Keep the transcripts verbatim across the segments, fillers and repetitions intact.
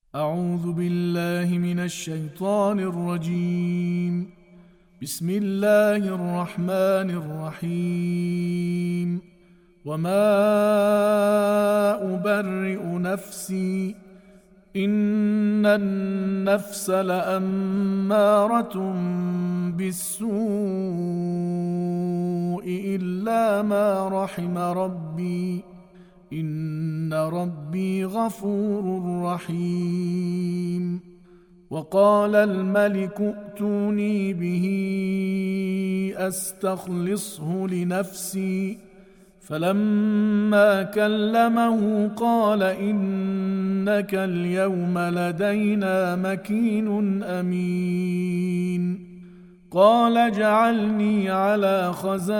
أعوذ بالله من الشيطان الرجيم. بسم الله الرحمن الرحيم. وما أبرئ نفسي إن النفس لأمارة بالسوء إلا ما رحم ربي إن ربي غفور رحيم. وقال الملك ائتوني به أستخلصه لنفسي فلما كلمه قال إنك اليوم لدينا مكين أمين. قال اجعلني على خزائن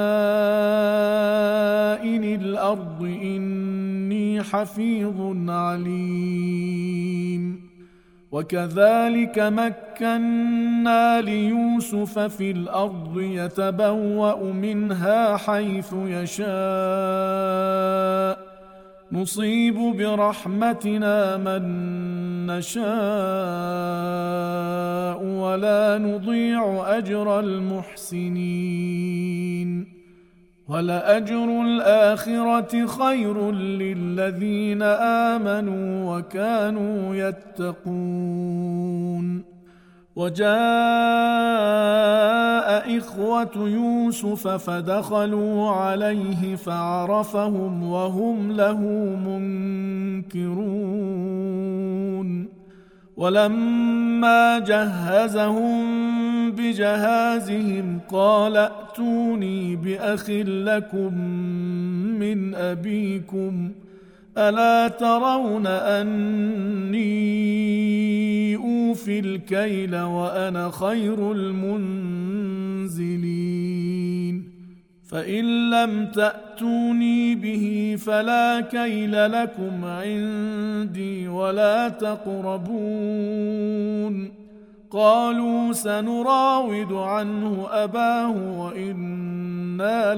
الأرض إني حفيظ عليم. وكذلك مكنا ليوسف في الأرض يتبوأ منها حيث يشاء نصيب برحمتنا من نشاء ولا نضيع أجر المحسنين. ولأجر الآخرة خير للذين آمنوا وكانوا يتقون. وجاء إخوة يوسف فدخلوا عليه فعرفهم وهم له منكرون. ولما جهزهم بجهازهم قال ائتوني بأخ لكم من أبيكم ألا ترون أني أوفي الكيل وأنا خير المنزلين. فإن لم تأتوني به فلا كيل لكم عندي ولا تقربون. قالوا سنراود عنه أباه وإنا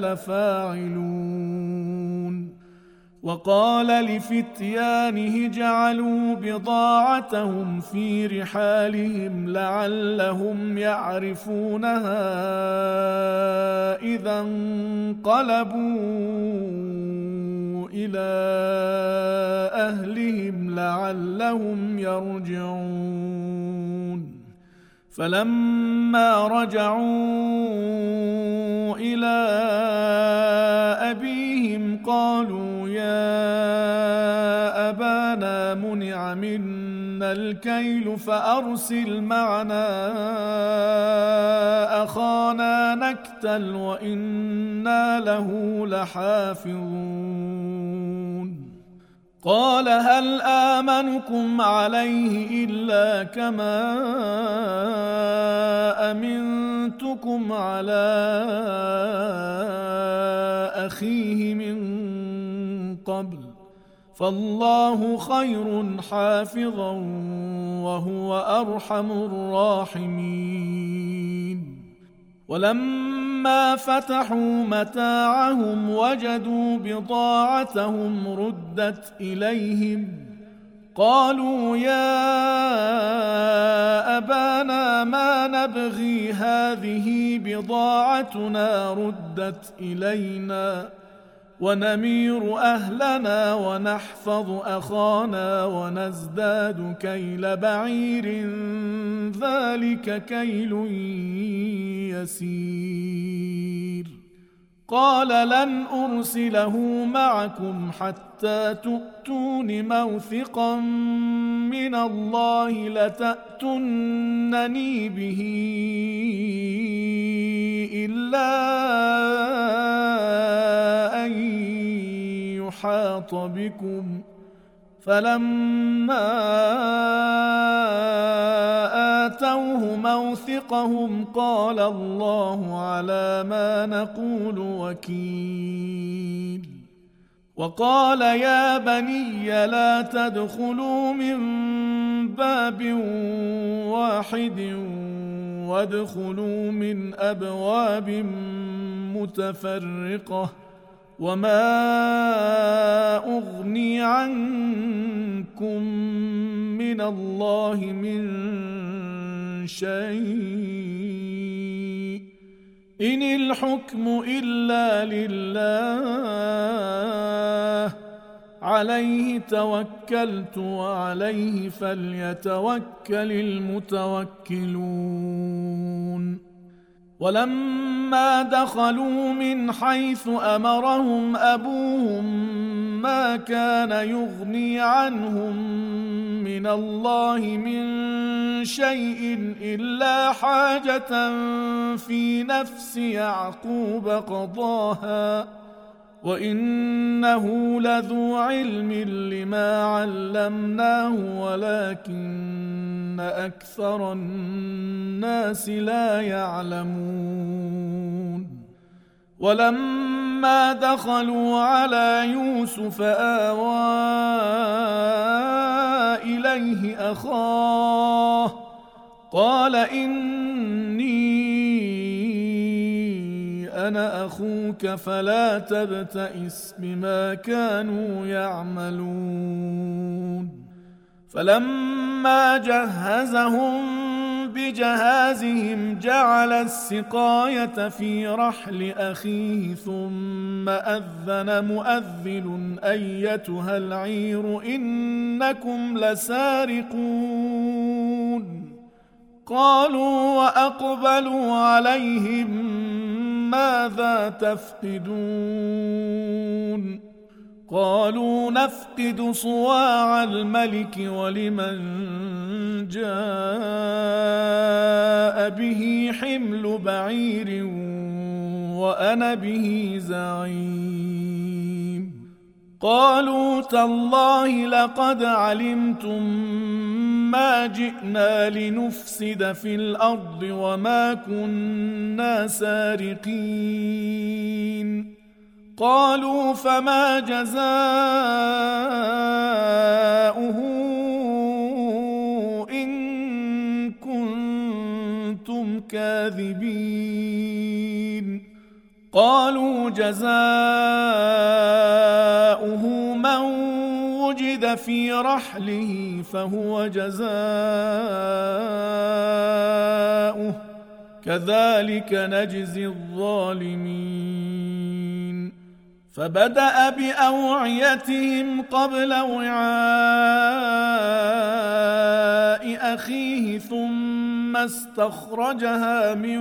لفاعلون. وقال لفتيانه جعلوا بضاعتهم في رحالهم لعلهم يعرفونها إذا انقلبوا إلى أهلهم لعلهم يرجعون. فلما رجعوا إلى أبيهم قالوا يا أبانا منع منا الكيل فأرسل معنا أخانا نكتل وإنا له لحافظون. قال هل آمنكم عليه إلا كما أمنتكم على أخيه من قبل فالله خير حافظا وهو أرحم الراحمين. ولما فتحوا متاعهم وجدوا بضاعتهم ردت إليهم قالوا يا أبانا ما نبغي هذه بضاعتنا ردت إلينا ونمير أهلنا ونحفظ أخانا ونزداد كيل بعير ذلك كيل يسير. قال لن أرسله معكم حتى تؤتون موثقا من الله لتأتونني به إلا أن يحاط بكم. فلما آتوه موثقهم قال الله على ما نقول وكيل. وقال يا بني لا تدخلوا من باب واحد وادخلوا من أبواب متفرقة وما أغني عنكم من الله من شيء إن الحكم إلا لله عليه توكلت وعليه فليتوكل المتوكلون ولما دخلوا من حيث أمرهم أبوهم ما كان يغني عنهم من الله من شيء إلا حاجة في نفس يعقوب قضاها وإنه لذو علم لما علمناه ولكن أكثر الناس لا يعلمون ولما دخلوا على يوسف آوى إليه أخاه قال إني أنا أخوك فلا تبتئس بما كانوا يعملون فلما جهزهم بجهازهم جعل السقاية في رحل أخيه ثم أذن مؤذن أيتها العير إنكم لسارقون قالوا وأقبلوا عليهم ماذا تفقدون قالوا نفقد صواع الملك ولمن جاء به حمل بعير وأنا به زعيم قالوا تالله لقد علمتم ما جئنا لنفسد في الأرض وما كنا سارقين قالوا فما جزاؤه إن كنتم كاذبين قالوا جزاؤه من وجد في رحله فهو جزاؤه كذلك نجزي الظالمين فبدأ بأوعيتهم قبل وعاء أخيه ثم استخرجها من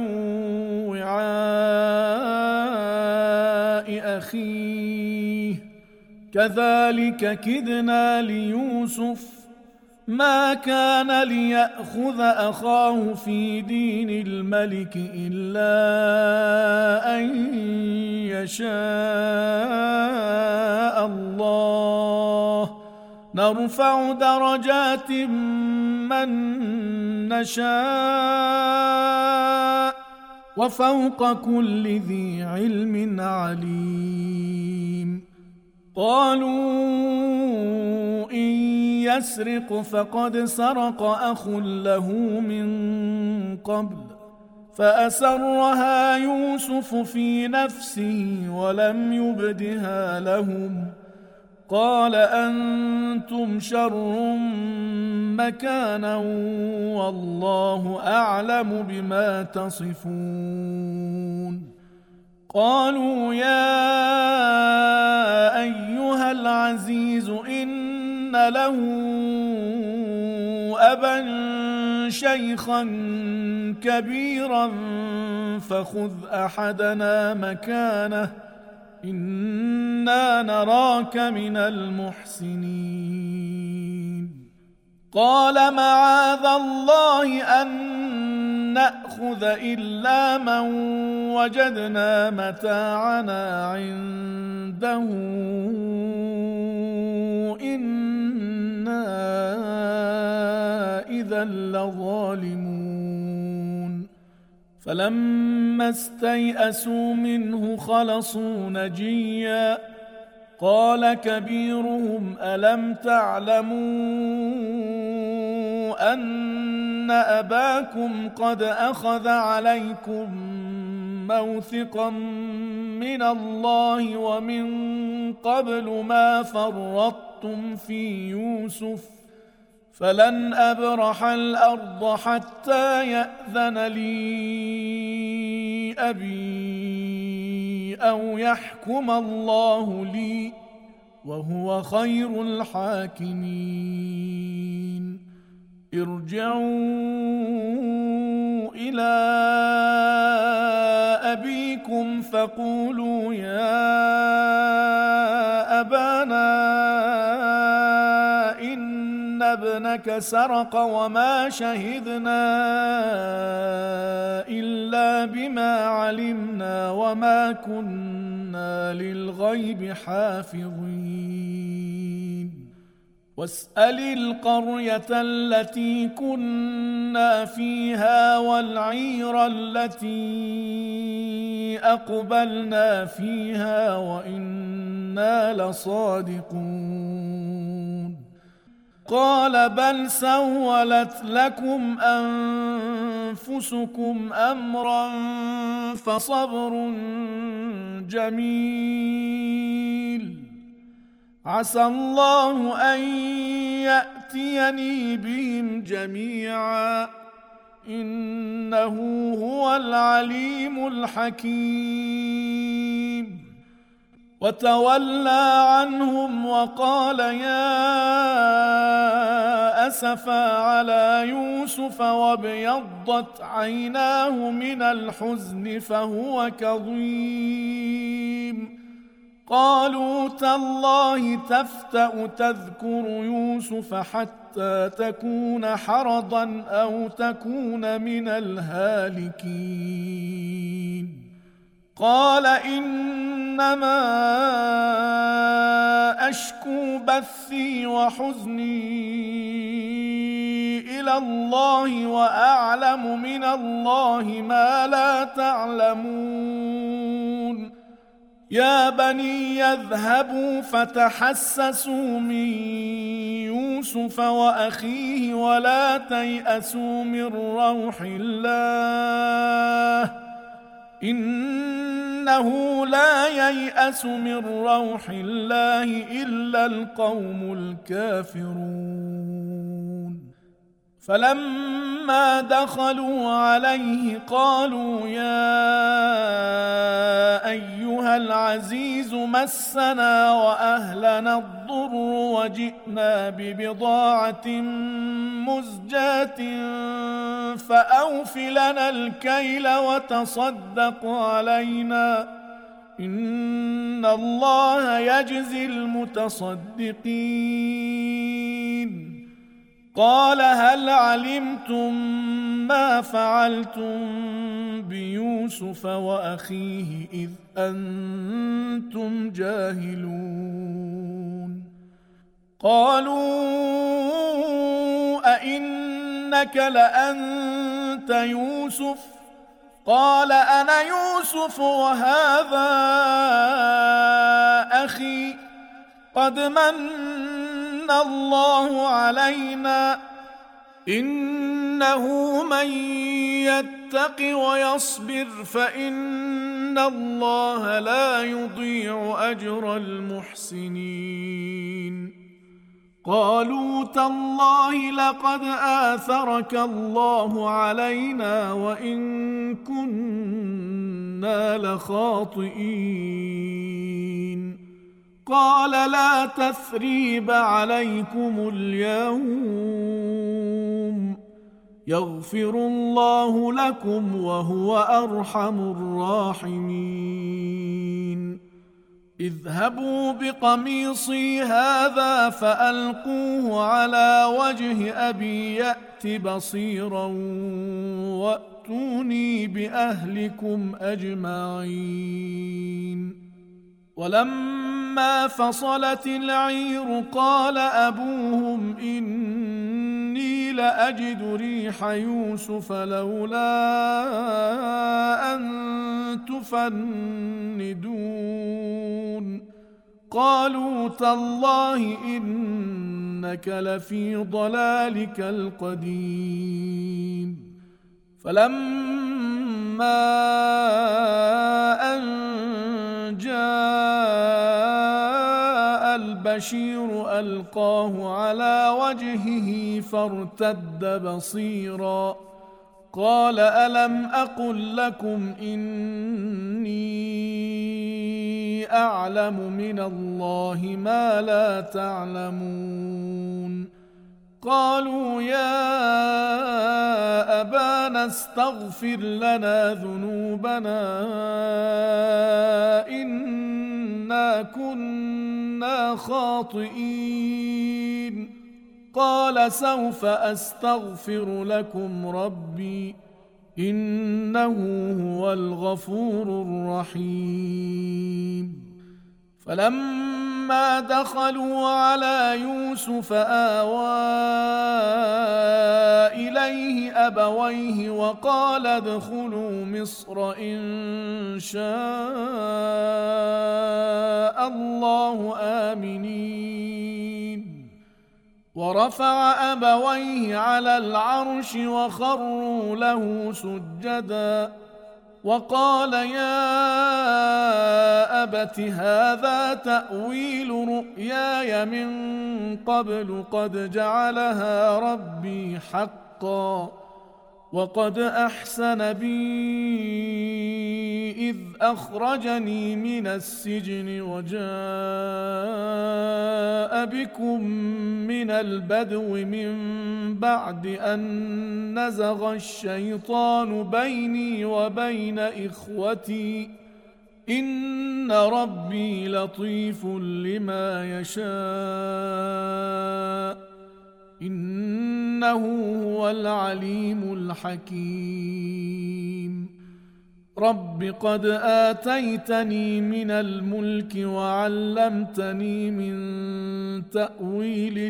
وعاء أخيه كذلك كدنا ليوسف ما كان ليأخذ أخاه في دين الملك إلا أن يشاء الله نرفع درجات من نشاء وفوق كل ذي علم عليم قالوا إن يسرق فقد سرق أخ له من قبل فأسرها يوسف في نفسه ولم يبدها لهم قال أنتم شر مكانا والله أعلم بما تصفون قالوا يا أيها العزيز إن له أبا شيخا كبيرا فخذ أحدنا مكانه إنا نراك من المحسنين قال معاذ الله أن نأخذ إلا من وجدنا متاعنا عنده إنا إذا لظالمون فلما استيئسوا منه خلصوا نجيا قال كبيرهم ألم تعلموا أن أباكم قد أخذ عليكم موثقا من الله ومن قبل ما فرطتم في يوسف فلن أبرح الأرض حتى يأذن لي أبي أو يحكم الله لي وهو خير الحاكمين ارجعوا إلى أبيكم فقولوا يا أبانا إن ابنك سرق وما شهدنا إلا بما علمنا وما كنا للغيب حافظين واسأل القرية التي كنا فيها والعير التي أقبلنا فيها وإنا لصادقون قال بل سولت لكم أنفسكم أمرا فصبر جميل عسى الله أن يأتيني بهم جميعا إنه هو العليم الحكيم وتولى عنهم وقال يا أسفا على يوسف وابيضت عيناه من الحزن فهو كظيم قالوا تالله تفتأ تذكر يوسف حتى تكون حرضا أو تكون من الهالكين قال إنما أشكو بثي وحزني إلى الله وأعلم من الله ما لا تعلمون يا بني يذهبوا فتحسسوا من يوسف وأخيه ولا تيأسوا من روح الله إنه لا ييأس من روح الله إلا القوم الكافرون فلما دخلوا عليه قالوا يا أيها العزيز مسنا وأهلنا الضر وجئنا ببضاعة مزجاة فأوف لنا الكيل وتصدق علينا إن الله يجزي المتصدقين قال هل علمتم ما فعلتم بيوسف وأخيه إذ أنتم جاهلون قالوا أئنك لأنت يوسف قال أنا يوسف وهذا أخي قد من الله علينا إنه من يتق ويصبر فإن الله لا يضيع أجر المحسنين قالوا تالله لقد آثرك الله علينا وإن كنا لخاطئين قال لا تثريب عليكم اليوم يغفر الله لكم وهو أرحم الراحمين اذهبوا بقميصي هذا فألقوه على وجه أبي يأت بصيرا وأتوني بأهلكم أجمعين ولما فصلت العير قال أبوهم إني لأجد ريح يوسف لولا أن تفندون قالوا تالله إنك لفي ضلالك القديم فلما أن جاء البشير ألقاه على وجهه فارتد بصيرا قال ألم أقل لكم إني أعلم من الله ما لا تعلمون قالوا يا أبانا استغفر لنا ذنوبنا إنا كنا خاطئين قال سوف أستغفر لكم ربي إنه هو الغفور الرحيم فلما دخلوا على يوسف آوى إليه أبويه وقال ادخلوا مصر إن شاء الله آمنين ورفع أبويه على العرش وخروا له سجدا وقال يا أبت هذا تأويل رؤياي من قبل قد جعلها ربي حقا وقد أحسن بي إذ أخرجني من السجن وجاء بكم من البدو من بعد أن نزغ الشيطان بيني وبين إخوتي إن ربي لطيف لما يشاء إنه هو العليم الحكيم رب قد آتيتني من الملك وعلمتني من تأويل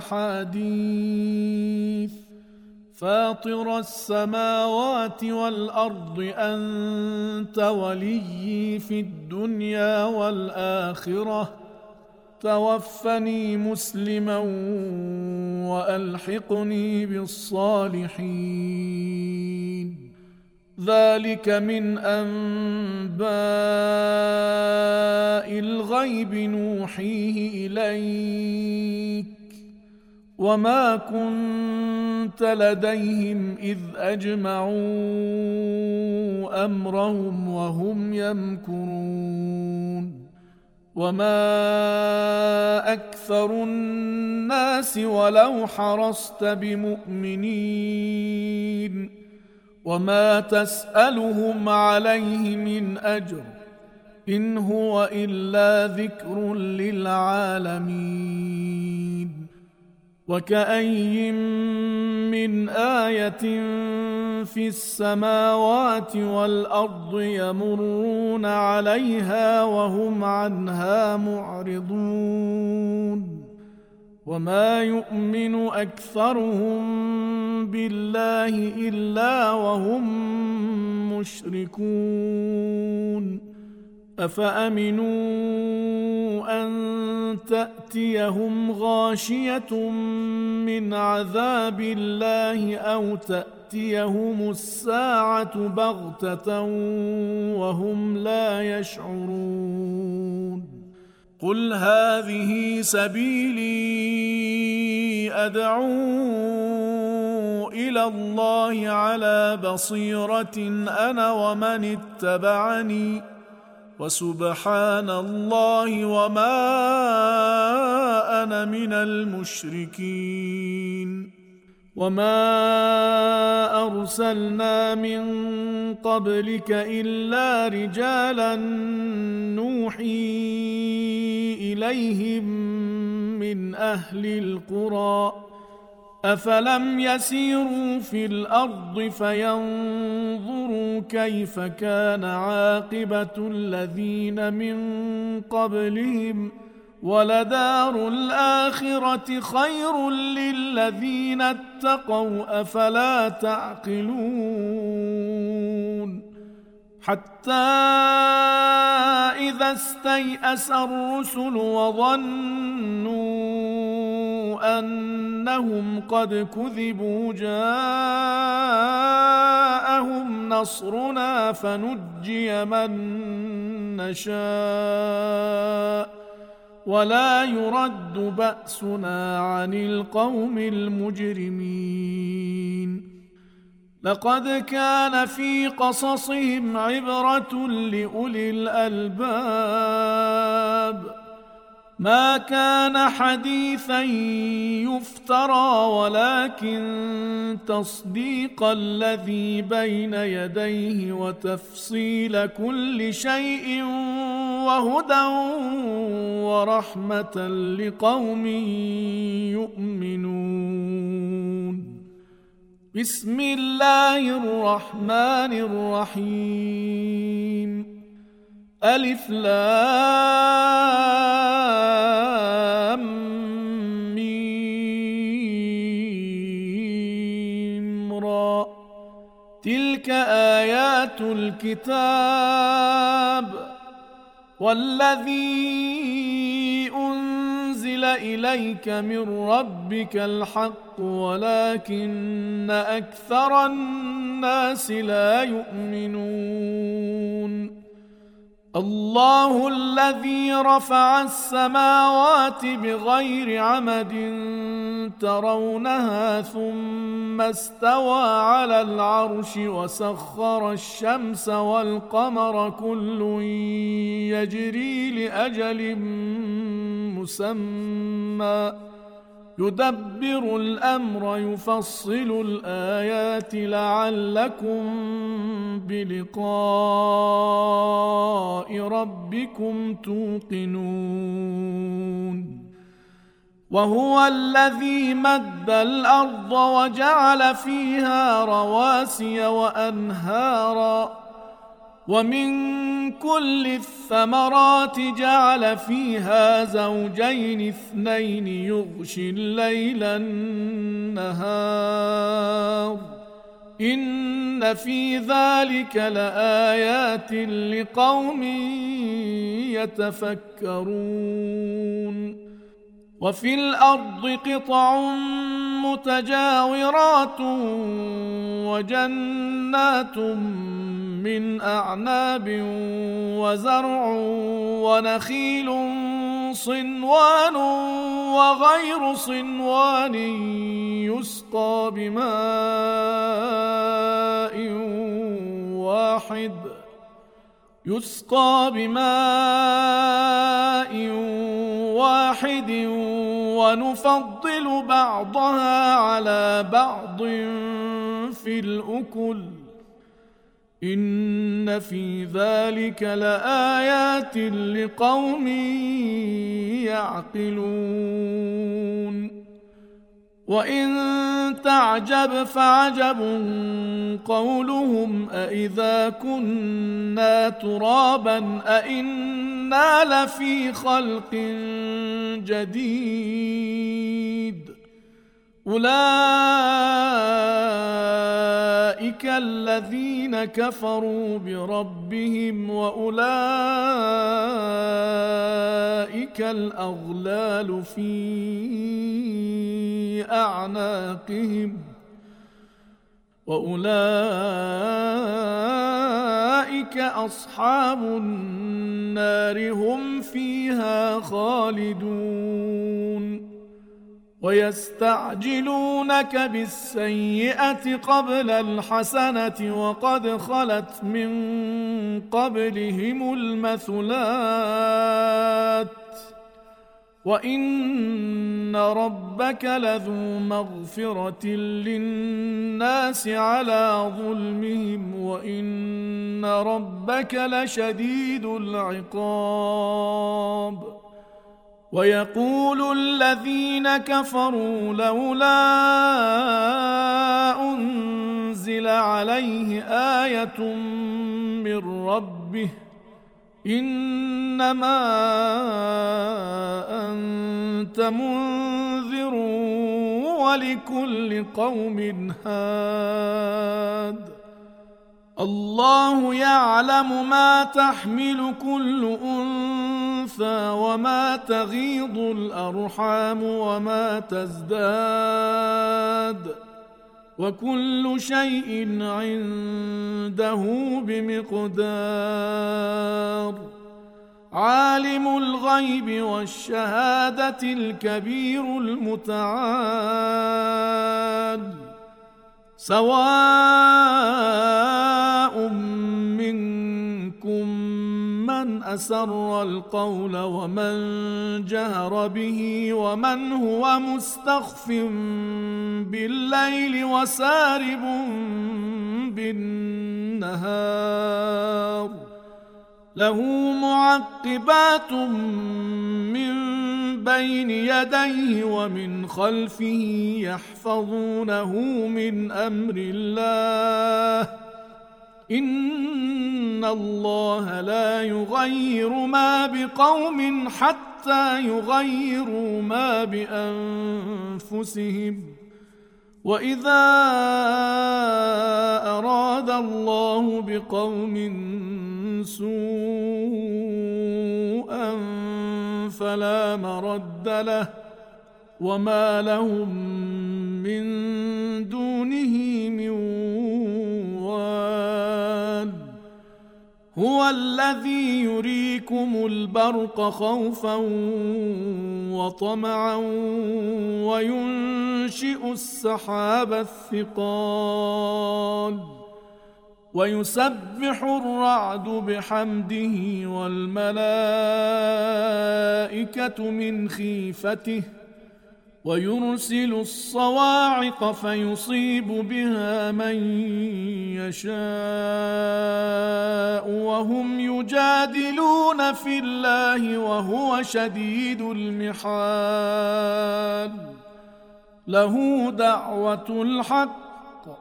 الأحاديث فاطر السماوات والأرض أنت وليي في الدنيا والآخرة توفني مسلما وألحقني بالصالحين ذلك من أنباء الغيب نوحيه إليك وما كنت لديهم إذ أجمعوا أمرهم وهم يمكرون وما أكثر الناس ولو حرصت بمؤمنين وما تسألهم عليه من أجر إن هو إلا ذكر للعالمين وكأي من آية في السماوات والأرض يمرون عليها وهم عنها معرضون وما يؤمن أكثرهم بالله إلا وهم مشركون أفأمنوا أن تأتيهم غاشية من عذاب الله أو تأتيهم الساعة بغتة وهم لا يشعرون قل هذه سبيلي أدعو إلى الله على بصيرة أنا ومن اتبعني وسبحان الله وما أنا من المشركين وما أرسلنا من قبلك إلا رجالا نوحي إليهم من أهل القرى أفلم يسيروا في الأرض فينظروا كيف كان عاقبة الذين من قبلهم ولدار الآخرة خير للذين اتقوا أفلا تعقلون حتى إذا استيأس الرسل وظنوا أنهم قد كذبوا جاءهم نصرنا فنجي من نشاء ولا يرد بأسنا عن القوم المجرمين لقد كان في قصصهم عبرة لأولي الألباب ما كان حديثا يفترى ولكن تصديق الذي بين يديه وتفصيل كل شيء وهدى ورحمة لقوم يؤمنون بسم الله الرحمن الرحيم ألف لام ميم را تلك آيات الكتاب والذي أنزل إليك من ربك الحق ولكن أكثر الناس لا يؤمنون الله الذي رفع السماوات بغير عمد ترونها ثم استوى على العرش وسخر الشمس والقمر كل يجري لأجل مسمى يدبر الأمر يفصل الآيات لعلكم بلقاء ربكم توقنون وهو الذي مد الأرض وجعل فيها رواسي وأنهارا ومن كل الثمرات جعل فيها زوجين اثنين يغشي الليل النهار إن في ذلك لآيات لقوم يتفكرون وفي الأرض قطع متجاورات وجنات من أعناب وزرع ونخيل صنوان وغير صنوان يسقى بماء واحد يسقى بماء واحد ونفضل بعضها على بعض في الأكل إن في ذلك لآيات لقوم يعقلون وإن تعجب فعجب قولهم أإذا كنا ترابا أإنا لفي خلق جديد أولئك الذين كفروا بربهم وأولئك الأغلال في أعناقهم وأولئك أصحاب النار هم فيها خالدون ويستعجلونك بالسيئة قبل الحسنة وقد خلت من قبلهم المثلات وإن ربك لذو مغفرة للناس على ظلمهم وإن ربك لشديد العقاب ويقول الذين كفروا لولا أنزل عليه آية من ربه إنما أنت منذر ولكل قوم هاد الله يعلم ما تحمل كل أنثى وما تغيض الأرحام وما تزداد وكل شيء عنده بمقدار عالم الغيب والشهادة الكبير المتعال سواء منكم من أسر القول ومن جهر به ومن هو مستخف بالليل وسارب بالنهار له معقبات من بين يديه ومن خلفه يحفظونه من أمر الله إن الله لا يغير ما بقوم حتى يغيروا ما بأنفسهم وإذا أراد الله بقوم سوءا فلا مرد له وما لهم من دونه من وال هو الذي يريكم البرق خوفا وطمعا وينشئ السحاب الثقال ويسبح الرعد بحمده والملائكة من خيفته ويرسل الصواعق فيصيب بها من يشاء وهم يجادلون في الله وهو شديد المحال له دعوة الحق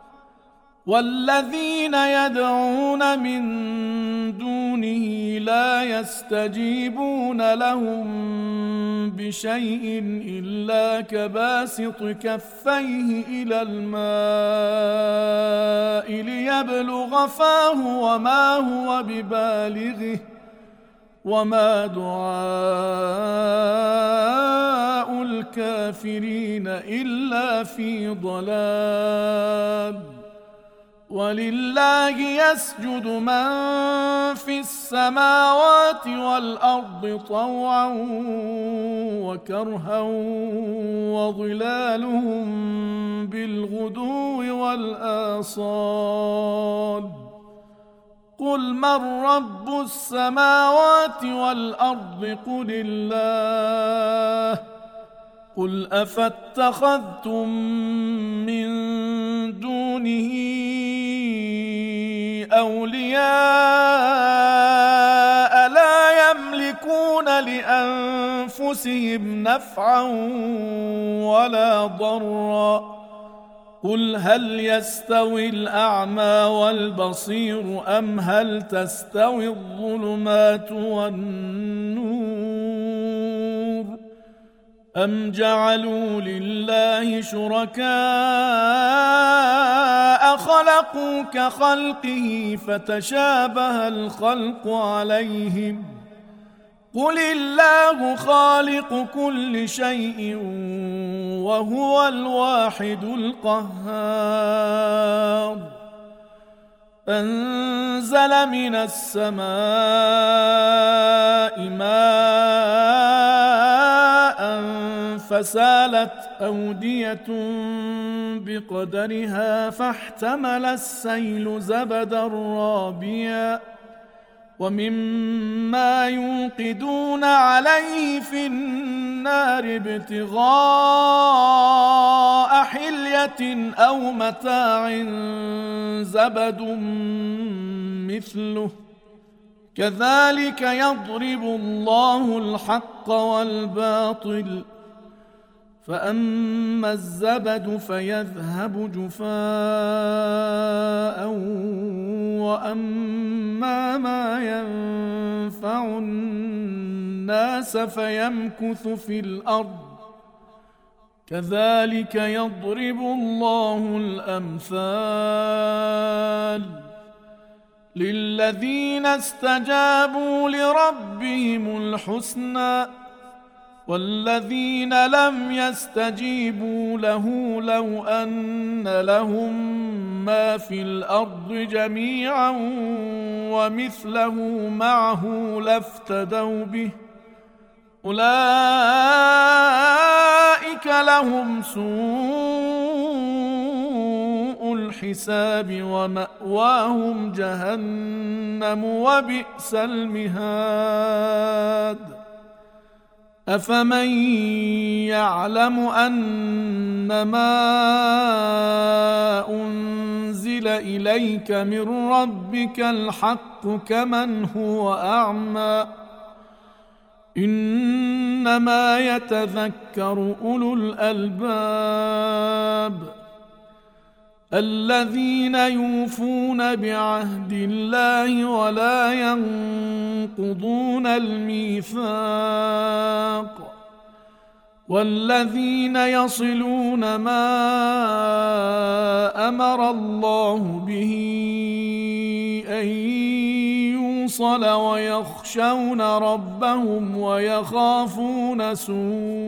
والذين يدعون من دونه لا يستجيبون لهم بشيء إلا كباسط كفيه إلى الماء ليبلغ فاه وما هو ببالغه وما دعاء الكافرين إلا في ضلال ولله يسجد من في السماوات والأرض طوعا وكرها وظلالهم بالغدو والآصال قل من رب السماوات والأرض قل الله قل أفاتخذتم من دونه أولياء لا يملكون لأنفسهم نفعا ولا ضرا قل هل يستوي الأعمى والبصير أم هل تستوي الظلمات والنور أم جعلوا لله شركاء خلقوا كخلقه فتشابه الخلق عليهم قل الله خالق كل شيء وهو الواحد القهار أنزل من السماء ماء فسالت أودية بقدرها فاحتمل السيل زبدا رابيا ومما يوقدون عليه في النار ابتغاء حلية أو متاع زبد مثله كذلك يضرب الله الحق والباطل فأما الزبد فيذهب جفاء وأما ما ينفع الناس فيمكث في الأرض كذلك يضرب الله الأمثال للذين استجابوا لربهم الحسنى والذين لم يستجيبوا له لو أن لهم ما في الأرض جميعا ومثله معه لافتدوا به أولئك لهم سوء الحساب ومأواهم جهنم وبئس المهاد أفمن يعلم أنما أنزل إليك من ربك الحق كمن هو أعمى إنما يتذكر أولو الألباب الذين يوفون بعهد الله ولا ينقضون الميثاق والذين يصلون ما أمر الله به أن يوصل ويخشون ربهم ويخافون سوء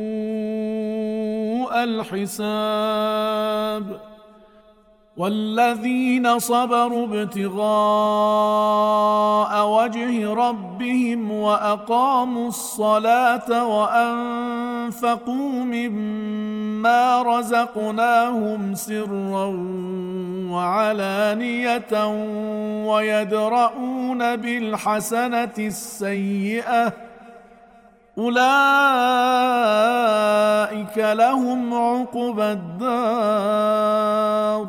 الحساب والذين صبروا ابتغاء وجه ربهم وأقاموا الصلاة وأنفقوا مما رزقناهم سرا وعلانية ويدرؤون بالحسنة السيئة أولئك لهم عقبى الدار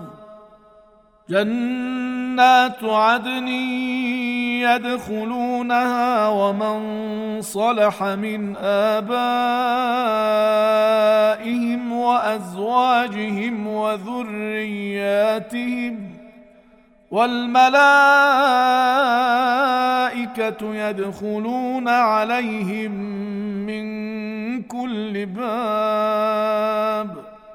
جنات عدن يدخلونها ومن صلح من آبائهم وأزواجهم وذرياتهم والملائكة يدخلون عليهم من كل باب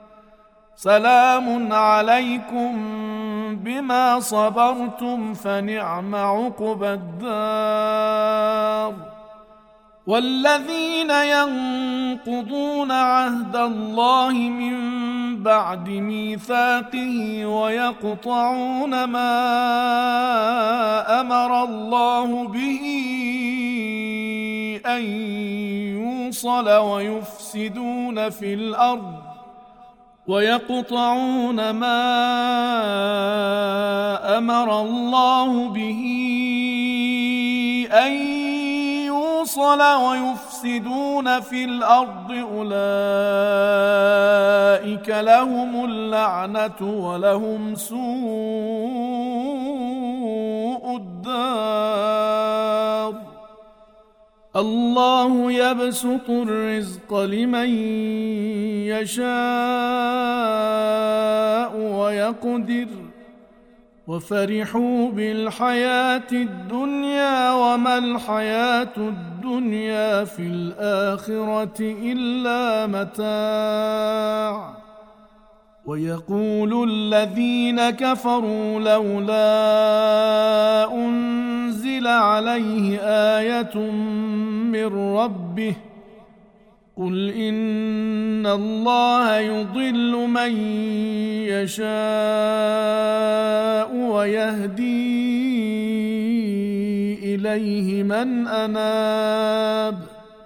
سلام عليكم بما صبرتم فنعم عقبى الدار والذين ينقضون عهد الله من بعد ميثاقه ويقطعون ما أمر الله به أن يوصل ويفسدون في الأرض ويقطعون ما أمر الله به أن يوصل ويفسدون في الأرض أولئك لهم اللعنة ولهم سوء الدار الله يبسط الرزق لمن يشاء ويقدر وفرحوا بالحياة الدنيا وما الحياة الدنيا في الآخرة إلا متاع ويقول الذين كفروا لولا أنزل عليه آية من ربه قل إن الله يضل من يشاء ويهدي إليه من أناب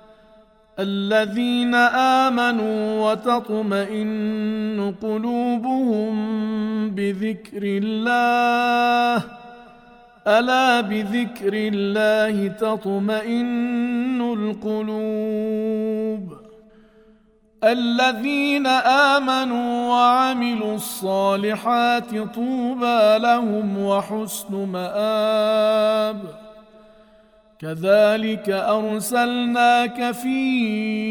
الذين آمنوا وتطمئن قلوبهم بذكر الله ألا بذكر الله تطمئن القلوب الذين آمنوا وعملوا الصالحات طوبى لهم وحسن مآب كذلك أرسلناك في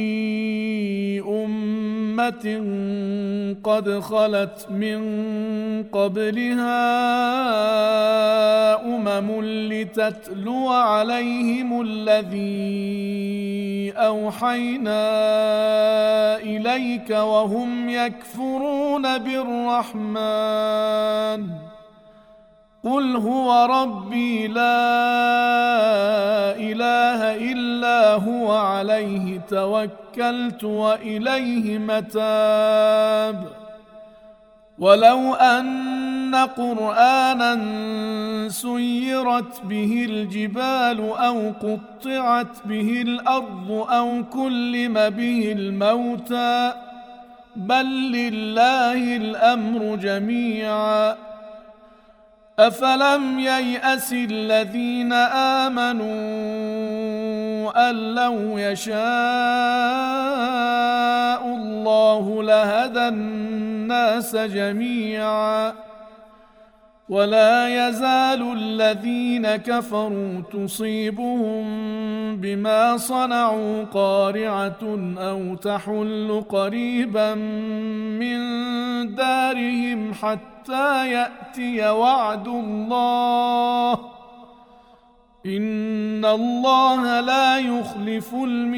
أمة قد خلت من قبلها أمم لتتلو عليهم الذي أوحينا إليك وهم يكفرون بالرحمن قل هو ربي لا إله إلا هو عليه توكلت وإليه متاب ولو أن قرآنا سيرت به الجبال أو قطعت به الأرض أو كلم به الموتى بل لله الأمر جميعا أفلم ييأس الذين آمنوا أن لو يشاء الله لهدى الناس جميعا ولا يزال الذين كفروا تصيبهم بما صنعوا قارعة أو تحل قريبا من دارهم حتى يأتي وعد الله إن الله لا يخلف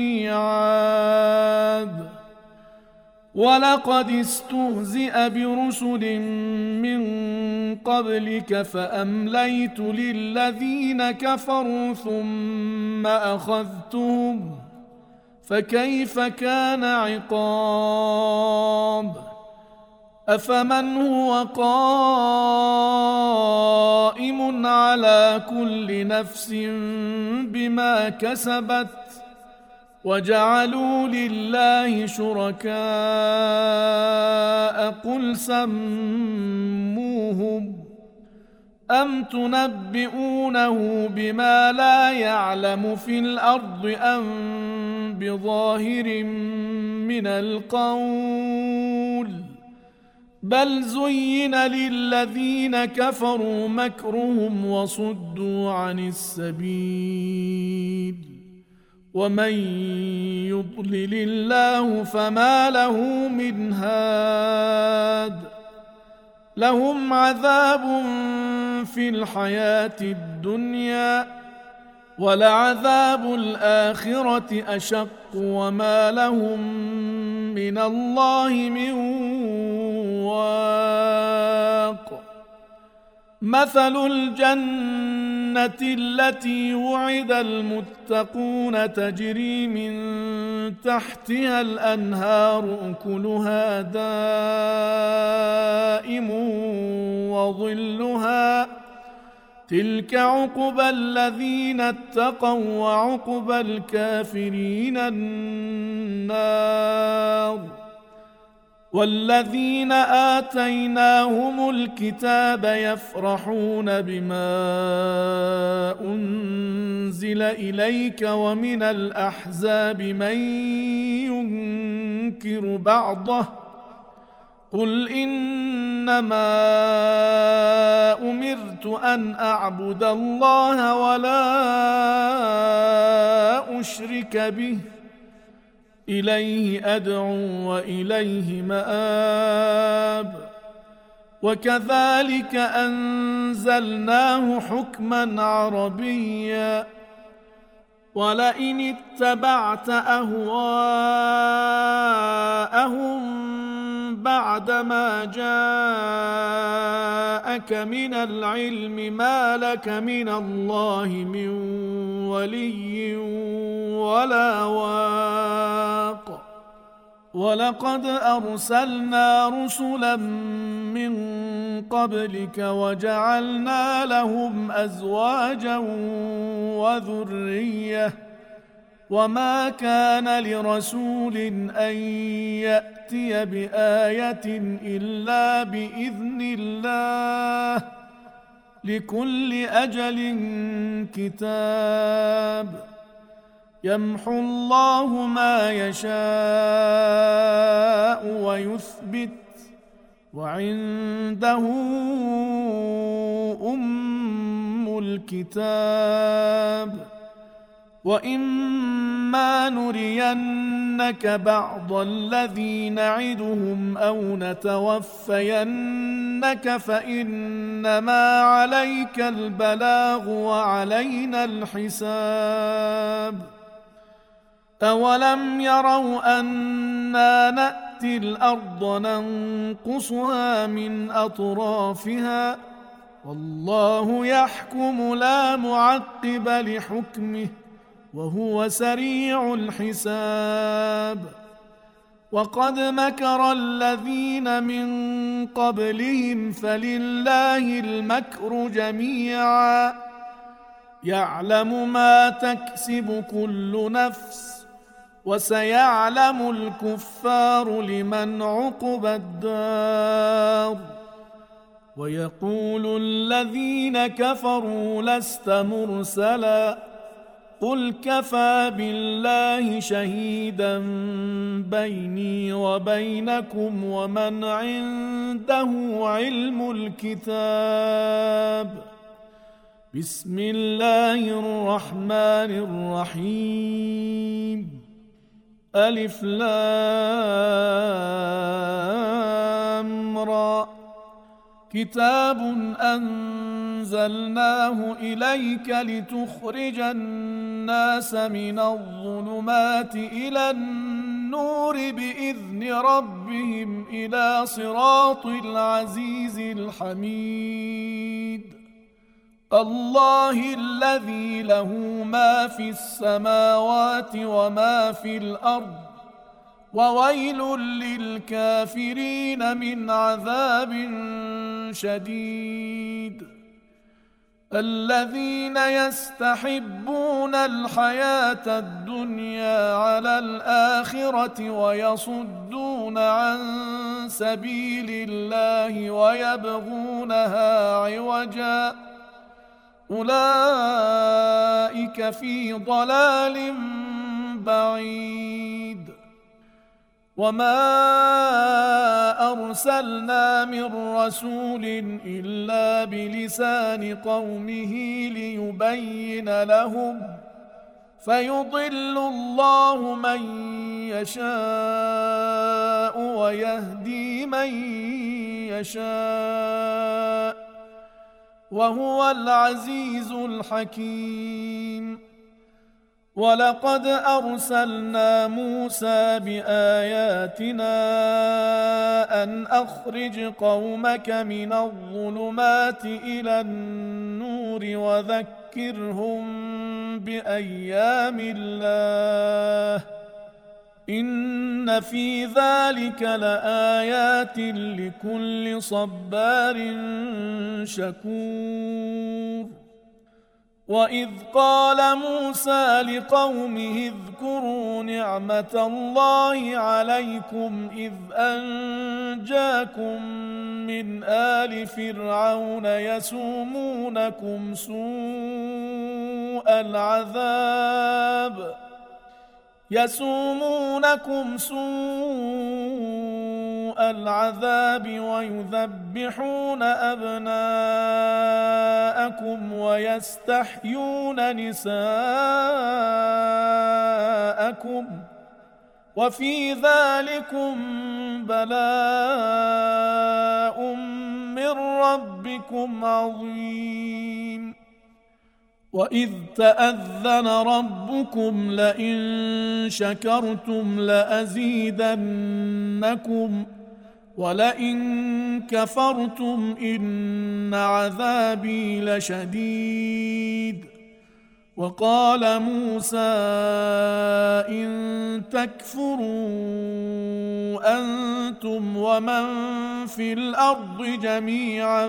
الميعاد ولقد استهزئ برسل من قبلك فأمليت للذين كفروا ثم أخذتهم فكيف كان عقاب أفمن هو قائم على كل نفس بما كسبت وجعلوا لله شركاء قل سموهم أم تنبئونه بما لا يعلم في الأرض أم بظاهر من القول بل زين للذين كفروا مكرهم وصدوا عن السبيل ومن يضلل الله فما له من هاد لهم عذاب في الحياة الدنيا ولعذاب الآخرة أشق وما لهم من الله من واق مثل الجنة التي وعد المتقون تجري من تحتها الأنهار أكلها دائم وظلها تلك عقبى الذين اتقوا وعقبى الكافرين النار والذين آتيناهم الكتاب يفرحون بما أنزل إليك ومن الأحزاب من ينكر بعضه قل إنما أمرت أن أعبد الله ولا أشرك به إليه أدعو وإليه مآب وكذلك أنزلناه حكما عربيا ولئن اتبعت أهواءهم بعدما جاءك من العلم ما لك من الله من ولي ولا واق ولقد أرسلنا رسلا من قبلك وجعلنا لهم أزواجا وذرية وما كان لرسول أن يأتي بآية إلا بإذن الله لكل أجل كتاب يمحو الله ما يشاء ويثبت وعنده أم الكتاب وإما نرينك بعض الذي نعدهم أو نتوفينك فإنما عليك البلاغ وعلينا الحساب أولم يروا أنا نأتي الأرض ننقصها من أطرافها والله يحكم لا معقب لحكمه وهو سريع الحساب. وقد مكر الذين من قبلهم فلله المكر جميعا يعلم ما تكسب كل نفس وسيعلم الكفار لمن عقبى الدار. ويقول الذين كفروا لست مرسلا قل كفى بالله شهيدا بيني وبينكم ومن عنده علم الكتاب. بسم الله الرحمن الرحيم. ألف لام را. كتاب أنزلناه إليك لتخرج الناس من الظلمات إلى النور بإذن ربهم إلى صراط العزيز الحميد. الله الذي له ما في السماوات وما في الأرض وويل للكافرين من عذاب شديد. الذين يستحبون الحياة الدنيا على الآخرة ويصدون عن سبيل الله ويبغونها عوجا أولئك في ضلال بعيد. وما أرسلنا من رسول إلا بلسان قومه ليبين لهم فيضل الله من يشاء ويهدي من يشاء وهو العزيز الحكيم. ولقد أرسلنا موسى بآياتنا أن أخرج قومك من الظلمات إلى النور وذكرهم بأيام الله إن في ذلك لآيات لكل صبار شكور. وإذ قال موسى لقومه اذكروا نعمة الله عليكم إذ أنجاكم من آل فرعون يسومونكم سوء العذاب يسومونكم سوء العذاب ويذبحون أبناءكم ويستحيون نساءكم وفي ذلكم بلاء من ربكم عظيم. وإذ تأذن ربكم لئن شكرتم لأزيدنكم ولئن كفرتم إن عذابي لشديد. وقال موسى إن تكفروا أنتم ومن في الأرض جميعا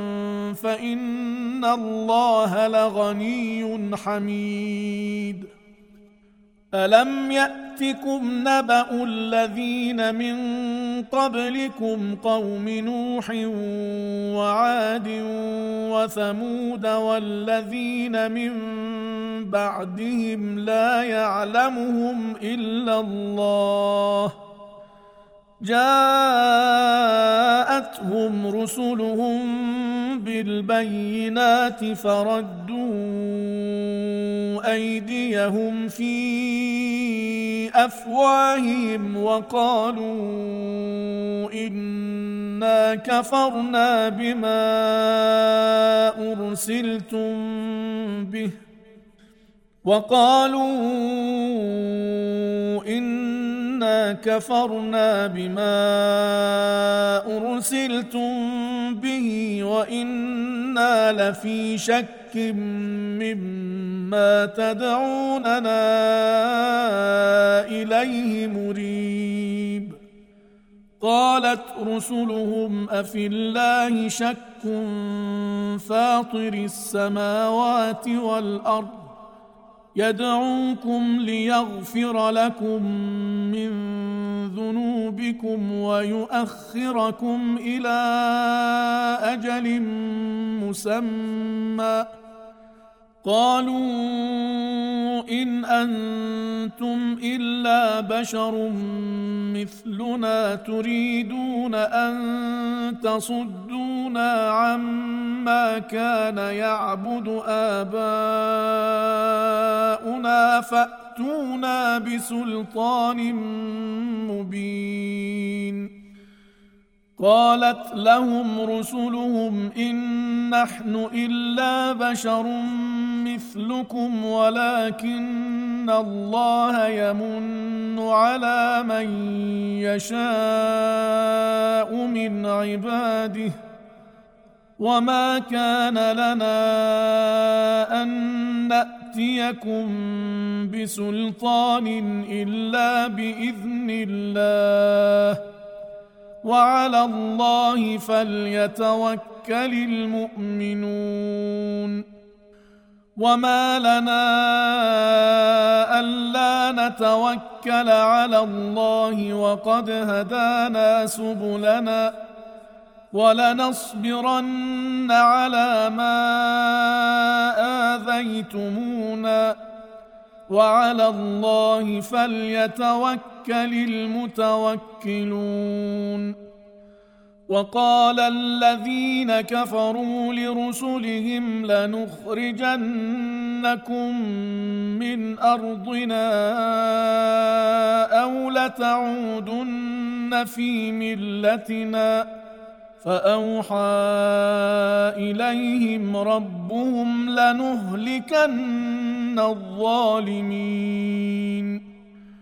فإن الله لغني حميد. ألم يأتكم نبأ الذين من قبلكم قوم نوح وعاد وثمود والذين من بعدهم لا يعلمهم إلا الله جاءتهم رسلهم بالبينات فردوا أيديهم في أفواههم وقالوا إنا كفرنا بما أرسلتم وقالوا إنا إنا كفرنا بما أرسلتم به وإنا لفي شك مما تدعوننا إليه مريب. قالت رسلهم أفي الله شك فاطر السماوات والأرض يدعوكم ليغفر لكم من ذنوبكم ويؤخركم إلى أجل مسمى. قالوا إن أنتم إلا بشر مثلنا تريدون أن تصدونا عما كان يعبد آباؤنا فأتونا بسلطان مبين. قالت لهم رسلهم إن نحن إلا بشر مثلكم ولكن الله يمن على من يشاء من عباده وما كان لنا أن نأتيكم بسلطان إلا بإذن الله وعلى الله فليتوكل المؤمنون. وما لنا ألا نتوكل على الله وقد هدانا سبلنا ولنصبرن على ما آذيتمونا وعلى الله فليتوكل المتوكلون. وقال الذين كفروا لرسلهم لنخرجنكم من أرضنا أو لتعودن في ملتنا فأوحى إليهم ربهم لنهلكن الظالمين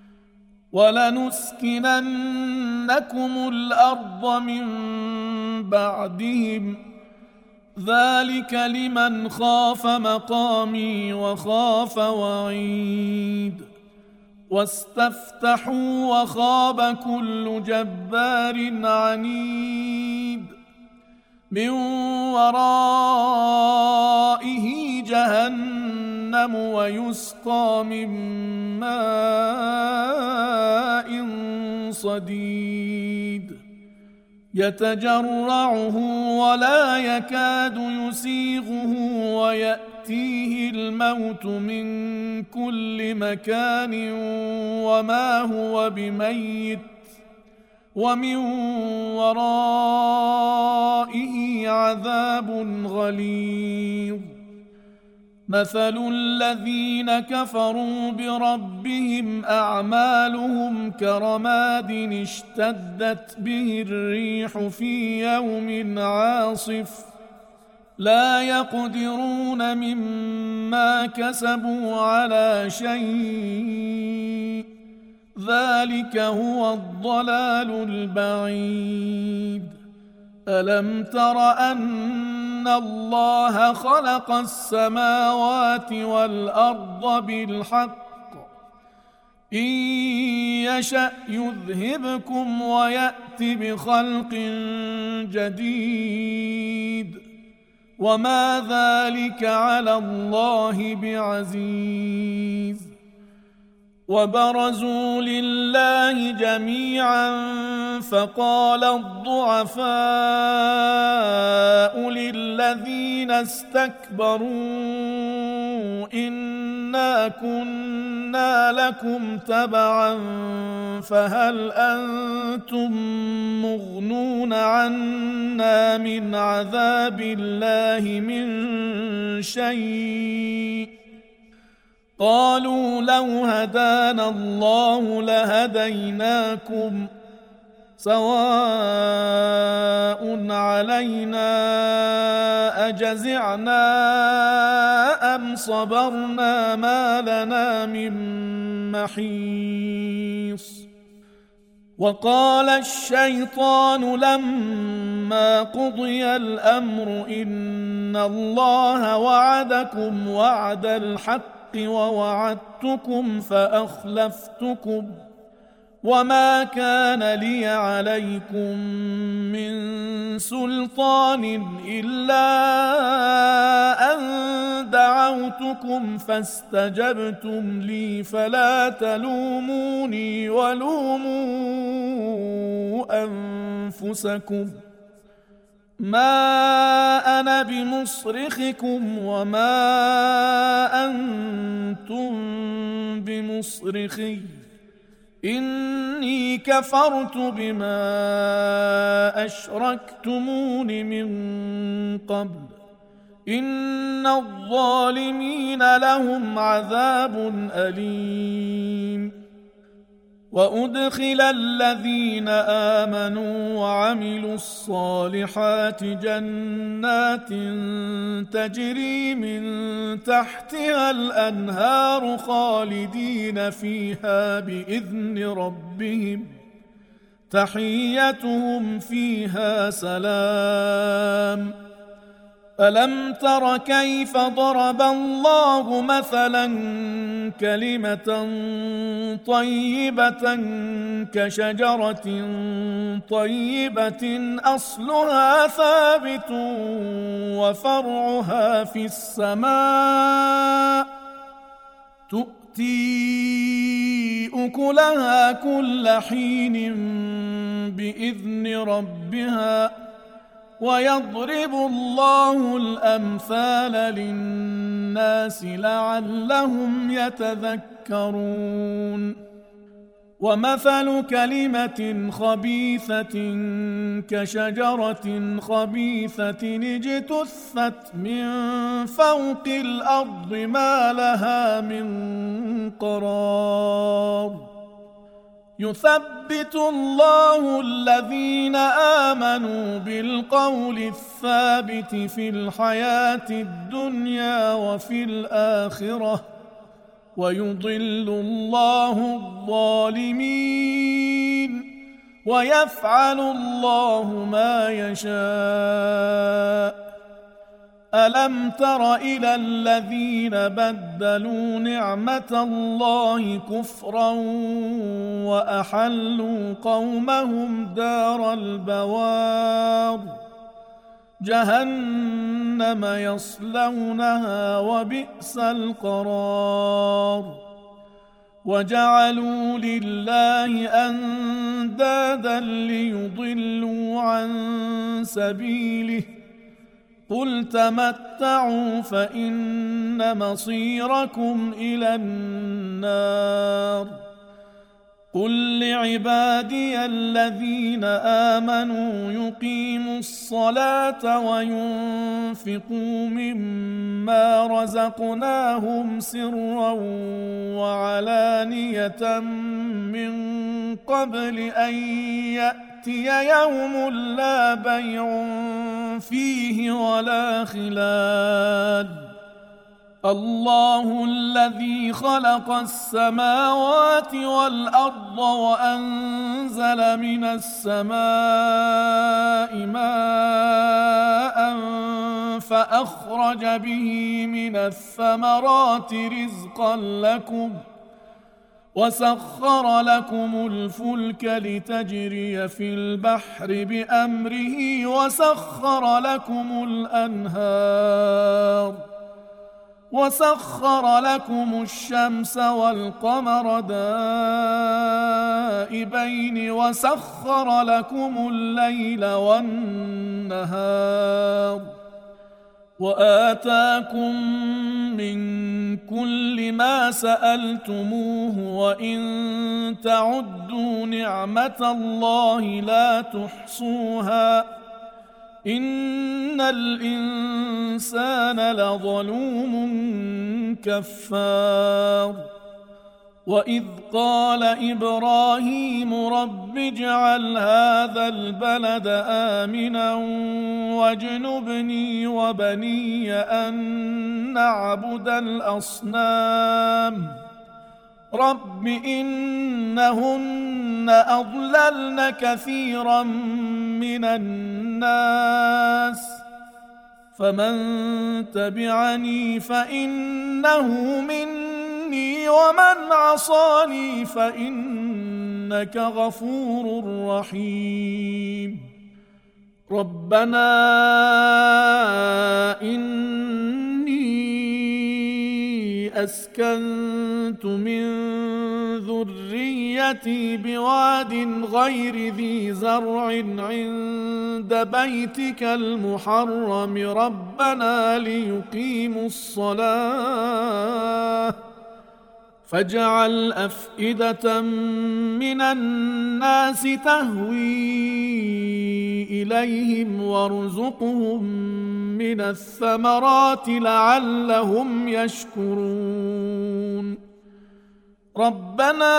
ولنسكننكم الأرض من بعدهم ذلك لمن خاف مقامي وخاف وعيد. واستفتحوا وخاب كل جبار عنيد من ورائه جهنم ويسقى من ماء صديد يتجرعه ولا يكاد يسيغه ويأتيه الموت من كل مكان وما هو بميت ومن ورائه عذاب غليظ. مثل الذين كفروا بربهم أعمالهم كرماد اشتدت به الريح في يوم عاصف لا يقدرون مما كسبوا على شيء ذلك هو الضلال البعيد. ألم تر أن الله خلق السماوات والأرض بالحق إن يشأ يذهبكم ويأت بخلق جديد وما ذلك على الله بعزيز. وبرزوا لله جميعا فقال الضعفاء للذين استكبروا إنا كنا لكم تبعا فهل أنتم مغنون عنا من عذاب الله من شيء قالوا لو هدانا الله لهديناكم سواء علينا أجزعنا أم صبرنا ما لنا من محيص. وقال الشيطان لما قضي الأمر إن الله وعدكم وعد الحق ووعدتكم فأخلفتكم وما كان لي عليكم من سلطان إلا أن دعوتكم فاستجبتم لي فلا تلوموني ولوموا أنفسكم ما أنا بمصرخكم وما أنتم بمصرخي إني كفرت بما أشركتمون من قبل إن الظالمين لهم عذاب أليم وأدخل الذين آمنوا وعملوا الصالحات جنات تجري من تحتها الأنهار خالدين فيها بإذن ربهم تحيتهم فيها سلام ألم تر كيف ضرب الله مثلا كلمة طيبة كشجرة طيبة أصلها ثابت وفرعها في السماء تؤتي أكلها كل حين بإذن ربها ويضرب الله الأمثال للناس لعلهم يتذكرون ومثل كلمة خبيثة كشجرة خبيثة اجتثت من فوق الأرض ما لها من قرار يثبت الله الذين آمنوا بالقول الثابت في الحياة الدنيا وفي الآخرة ويضل الله الظالمين ويفعل الله ما يشاء ألم تر إلى الذين بدلوا نعمة الله كفرا وأحلوا قومهم دار البوار جهنم يصلونها وبئس القرار وجعلوا لله أندادا ليضلوا عن سبيله قل تمتعوا فإن مصيركم إلى النار قل لعبادي الذين آمنوا يقيموا الصلاة وينفقوا مما رزقناهم سرا وعلانية من قبل أن يأتي يوم لا بيع فيه ولا خلال الله الذي خلق السماوات والأرض وأنزل من السماء ماء فأخرج به من الثمرات رزقا لكم وسخر لكم الفلك لتجري في البحر بأمره وسخر لكم الأنهار وسخر لكم الشمس والقمر دائبين وسخر لكم الليل والنهار وآتاكم من كل ما سألتموه وإن تعدوا نعمة الله لا تحصوها إن الإنسان لظلوم كفار وإذ قال إبراهيم رب اجعل هذا البلد آمنا واجنبني وبني أن نعبد الأصنام رب إنهن أضللن كثيرا من الناس فمن تبعني فإنه مني ومن عصاني فإنك غفور رحيم. ربنا إني أسكنت من ذريتي بواد غير ذي زرع عند بيتك المحرم ربنا ليقيموا الصلاة فاجعل أفئدة من الناس تهوي إليهم وارزقهم من الثمرات لعلهم يشكرون. ربنا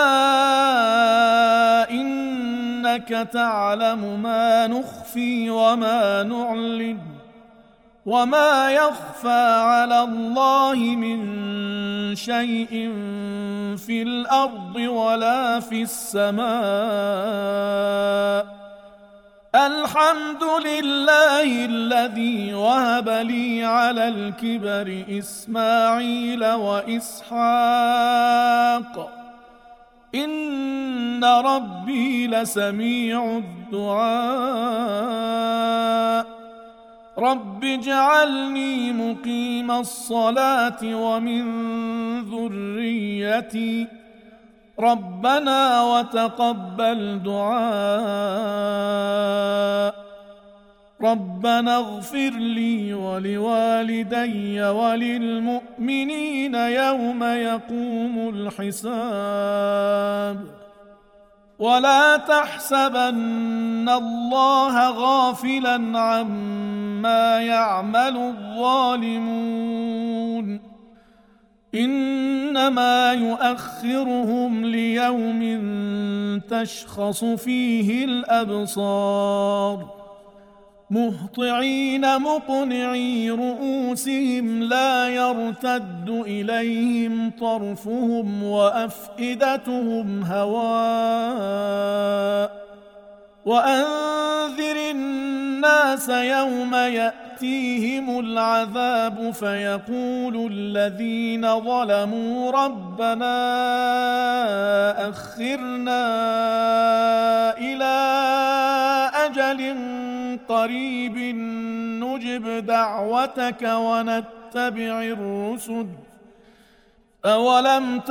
إنك تعلم ما نخفي وما نعلن وما يخفى على الله من شيء في الأرض ولا في السماء. الحمد لله الذي وهب لي على الكبر إسماعيل وإسحاق إن ربي لسميع الدعاء. رب اجعلني مقيم الصلاة ومن ذريتي ربنا وتقبل دعاء. ربنا اغفر لي ولوالدي وللمؤمنين يوم يقوم الحساب. ولا تحسبن الله غافلا عما يعمل الظالمون إنما يؤخرهم ليوم تشخص فيه الأبصار مهطعين مقنعي رؤوسهم لا يرتد إليهم طرفهم وأفئدتهم هواء. وأنذر الناس يوم يأتيهم العذاب فيقول الذين ظلموا ربنا أخرنا إلى أجل قريب نجب دعوتك ونتبع الرسل أولم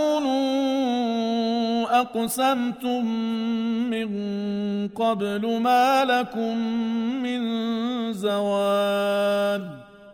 تكونوا أقسمتم من قبل ما لكم من زوال.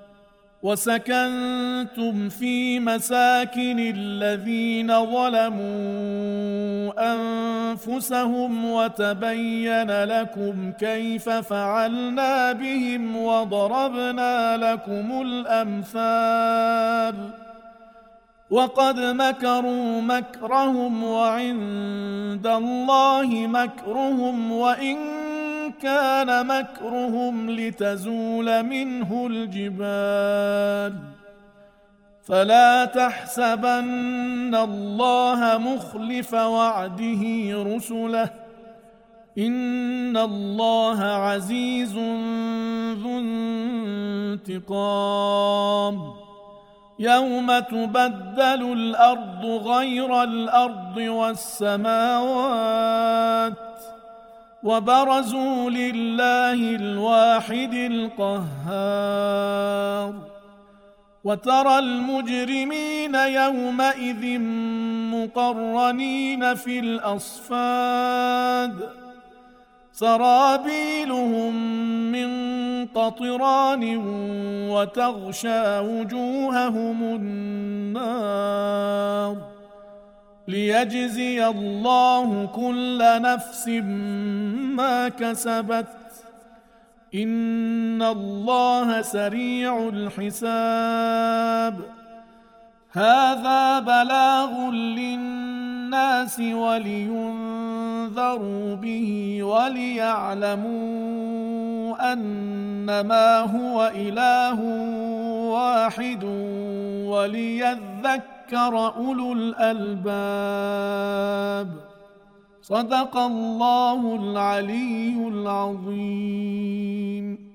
وسكنتم في مساكن الذين ظلموا أنفسهم وتبين لكم كيف فعلنا بهم وضربنا لكم الأمثال. وقد مكروا مكرهم وعند الله مكرهم وإن كان مكرهم لتزول منه الجبال. فلا تحسبن الله مخلف وعده رسله إن الله عزيز ذو انتقام. يوم تبدل الأرض غير الأرض والسماوات وبرزوا لله الواحد القهار. وترى المجرمين يومئذ مقرنين في الأصفاد سرابيلهم من قطران وتغشى وجوههم النار ليجزي الله كل نفس ما كسبت إن الله سريع الحساب. هذا بلاغ للناس ولينذروا به وليعلموا أنما هو إله واحد وليذكر أولو الألباب. صدق الله العلي العظيم.